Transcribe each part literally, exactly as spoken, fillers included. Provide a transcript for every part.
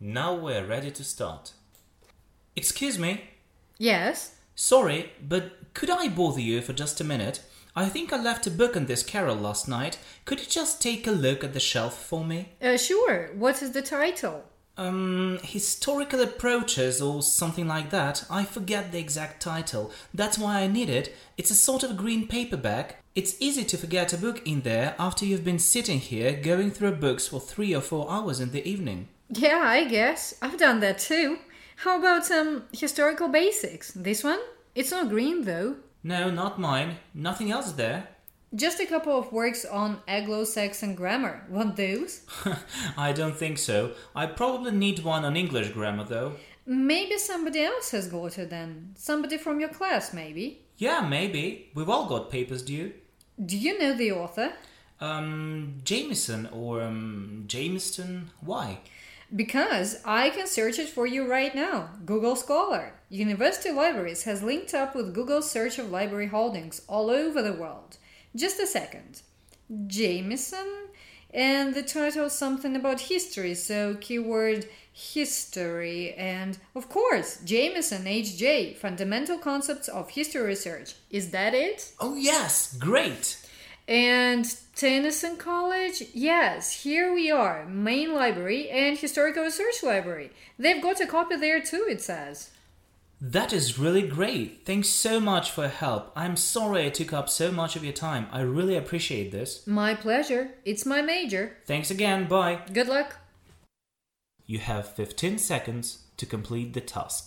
Now we're ready to start. Excuse me? Yes? Sorry, but could I bother you for just a minute? I think I left a book on this carol last night. Could you just take a look at the shelf for me? Uh, sure. What is the title? Um, Historical Approaches or something like that. I forget the exact title. That's why I need it. It's a sort of green paperback. It's easy to forget a book in there after you've been sitting here going through books for three or four hours in the evening. Yeah, I guess. I've done that too. How about some historical basics? This one? It's not green though. No, not mine. Nothing else there. Just a couple of works on Anglo-Saxon grammar. Want those? I don't think so. I probably need one on English grammar though. Maybe somebody else has got it then. Somebody from your class, maybe. Yeah, maybe. We've all got papers due. Do you know the author? Um, Jameson or um, Jamestown. Why? Because I can search it for you right now. Google Scholar. University Libraries has linked up with Google's search of library holdings all over the world. Just a second. Jameson, and the title something about history, so keyword history, and of course, Jameson H J, Fundamental Concepts of History Research. Is that it? Oh yes, great! And Tennyson College? Yes, here we are, Main Library and Historical Research Library. They've got a copy there too, it says. That is really great. Thanks so much for your help. I'm sorry I took up so much of your time. I really appreciate this. My pleasure. It's my major. Thanks again. Bye. Good luck. You have fifteen seconds to complete the task.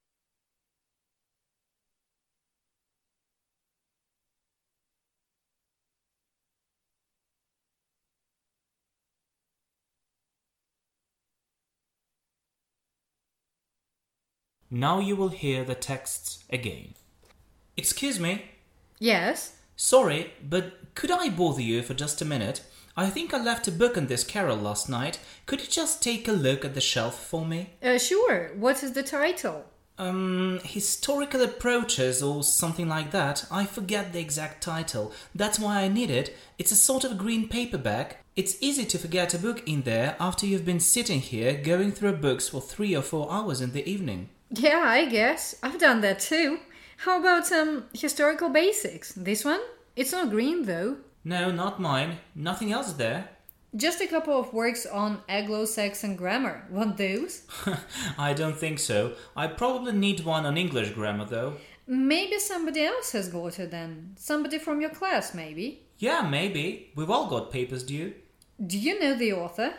Now you will hear the texts again. Excuse me? Yes? Sorry, but could I bother you for just a minute? I think I left a book on this carol last night. Could you just take a look at the shelf for me? Uh, sure. What is the title? Um, Historical Approaches or something like that. I forget the exact title. That's why I need it. It's a sort of green paperback. It's easy to forget a book in there after you've been sitting here going through books for three or four hours in the evening. Yeah, I guess. I've done that too. How about some historical basics? This one? It's not green though. No, not mine. Nothing else there. Just a couple of works on Anglo-Saxon grammar. Want those? I don't think so. I probably need one on English grammar though. Maybe somebody else has got it then. Somebody from your class, maybe. Yeah, maybe. We've all got papers due. Do you know the author?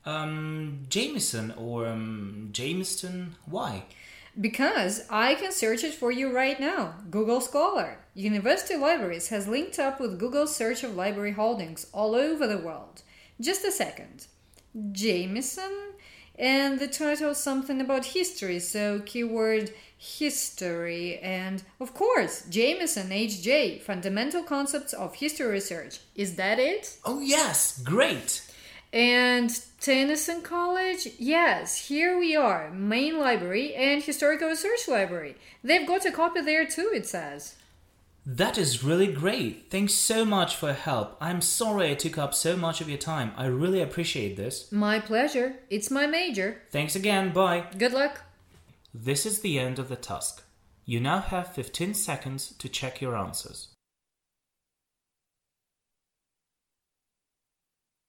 Um, Jameson or um, Jamestown. Why? Because I can search it for you right now. Google Scholar. University Libraries has linked up with Google's search of library holdings all over the world. Just a second. Jameson, and the title something about history, so keyword history, and of course, Jameson H J, Fundamental Concepts of History Research. Is that it? Oh yes, great! And Tennyson College? Yes, here we are, Main Library and Historical Research Library. They've got a copy there too, it says. That is really great. Thanks so much for your help. I'm sorry I took up so much of your time. I really appreciate this. My pleasure. It's my major. Thanks again. Bye. Good luck. This is the end of the task. You now have fifteen seconds to check your answers.